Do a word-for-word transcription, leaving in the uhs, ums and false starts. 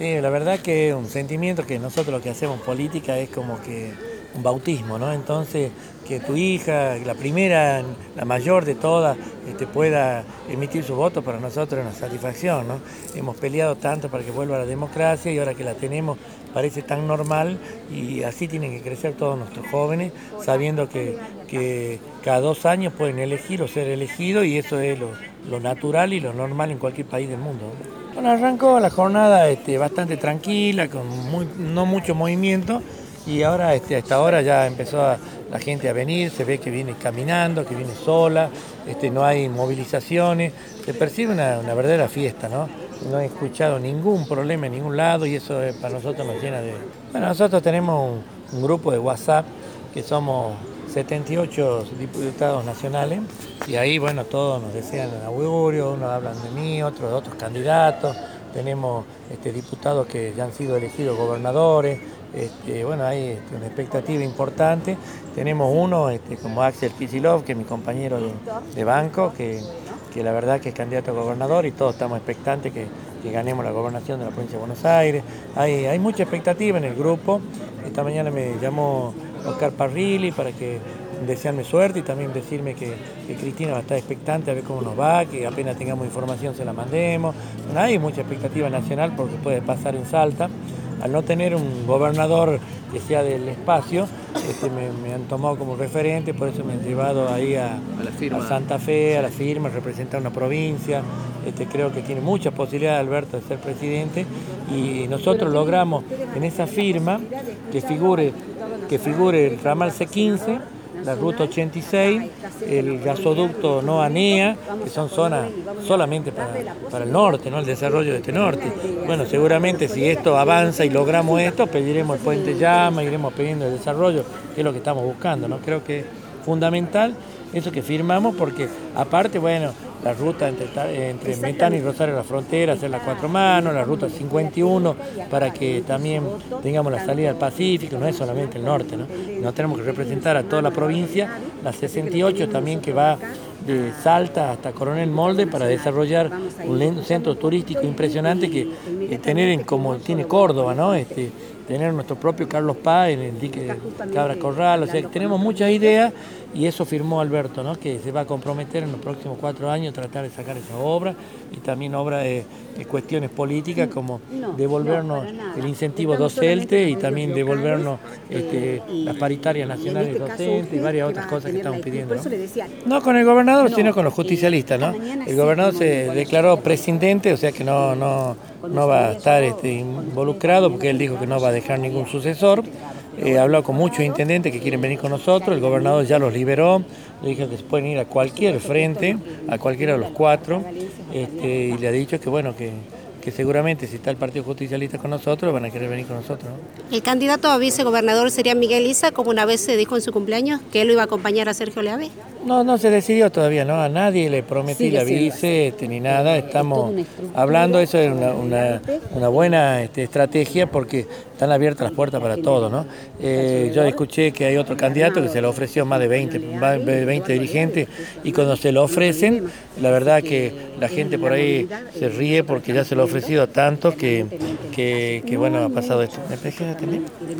Sí, la verdad que es un sentimiento que nosotros lo que hacemos en política es como que un bautismo, ¿no? Entonces, que tu hija, la primera, la mayor de todas, este, pueda emitir su voto, para nosotros es una satisfacción, ¿no? Hemos peleado tanto para que vuelva la democracia y ahora que la tenemos parece tan normal y así tienen que crecer todos nuestros jóvenes, sabiendo que, que cada dos años pueden elegir o ser elegidos y eso es lo, lo natural y lo normal en cualquier país del mundo. Bueno, arrancó la jornada este, bastante tranquila, con muy, no mucho movimiento y ahora este, a esta hora ya empezó a, la gente a venir, se ve que viene caminando, que viene sola, este, no hay movilizaciones, se percibe una, una verdadera fiesta, ¿no? No he escuchado ningún problema en ningún lado y eso eh, para nosotros nos llena de... Bueno, nosotros tenemos un, un grupo de WhatsApp que somos setenta y ocho diputados nacionales y ahí, bueno, todos nos desean augurio, unos hablan de mí, otros de otros candidatos, tenemos este, diputados que ya han sido elegidos gobernadores, este, bueno, hay este, una expectativa importante, tenemos uno este, como Axel Kicillof, que es mi compañero de, de banco, que, que la verdad que es candidato a gobernador y todos estamos expectantes que, que ganemos la gobernación de la provincia de Buenos Aires, hay, hay mucha expectativa en el grupo, esta mañana me llamó Oscar Parrilli para que desearme suerte y también decirme que, que Cristina va a estar expectante a ver cómo nos va, que apenas tengamos información se la mandemos. Bueno, hay mucha expectativa nacional porque puede pasar en Salta. Al no tener un gobernador que sea del espacio, este, me, me han tomado como referente, por eso me han llevado ahí a, a, la firma. a Santa Fe, a la firma, a representar una provincia. Este, creo que tiene muchas posibilidades Alberto de ser presidente y nosotros logramos en esa firma que figure, que figure el ramal C quince, la ruta ochenta y seis, el gasoducto No Anea, que son zonas solamente para, para el norte, ¿no? El desarrollo de este norte. Bueno, seguramente si esto avanza y logramos esto, pediremos el puente Llama, iremos pidiendo el desarrollo, que es lo que estamos buscando, ¿no? Creo que es fundamental eso que firmamos, porque aparte, bueno, la ruta entre, entre Metán y Rosario la Frontera, hacer las cuatro manos, la ruta cincuenta y uno, para que también tengamos la salida al Pacífico, no es solamente el norte, ¿no? No tenemos que representar a toda la provincia, la sesenta y ocho también que va de Salta hasta Coronel Molde para desarrollar un centro turístico impresionante que eh, tener en, como tiene Córdoba, ¿no? Este, tener nuestro propio Carlos Paz en el dique de Cabra Corral, o sea, que tenemos muchas ideas y eso firmó Alberto, ¿no? Que se va a comprometer en los próximos cuatro años a tratar de sacar esa obra y también obra de, de cuestiones políticas como devolvernos el incentivo docente y también devolvernos este, las paritarias nacionales docentes y varias otras cosas que estamos pidiendo, ¿no? No con el gobernador, sino con los justicialistas, ¿no? El gobernador se declaró prescindente, o sea que no, no, no va a estar este, involucrado porque él dijo que no va a dejar ningún sucesor. Eh, habló con muchos intendentes que quieren venir con nosotros, el gobernador ya los liberó, le dijo que se pueden ir a cualquier frente, a cualquiera de los cuatro, este, y le ha dicho que bueno, que, que seguramente si está el Partido Justicialista con nosotros, van a querer venir con nosotros, ¿no? ¿El candidato a vicegobernador sería Miguel Issa, como una vez se dijo en su cumpleaños, que él lo iba a acompañar a Sergio Leave? No, no se decidió todavía, ¿no? A nadie le prometí la vice este, ni nada. Estamos hablando, eso es una, una, una buena este, estrategia porque están abiertas las puertas para todos, ¿no? Eh, yo escuché que hay otro candidato que se le ofreció más de veinte, más de veinte dirigentes y cuando se lo ofrecen, la verdad que la gente por ahí se ríe porque ya se lo ha ofrecido a tantos que, que, que bueno, ha pasado esto. ¿Me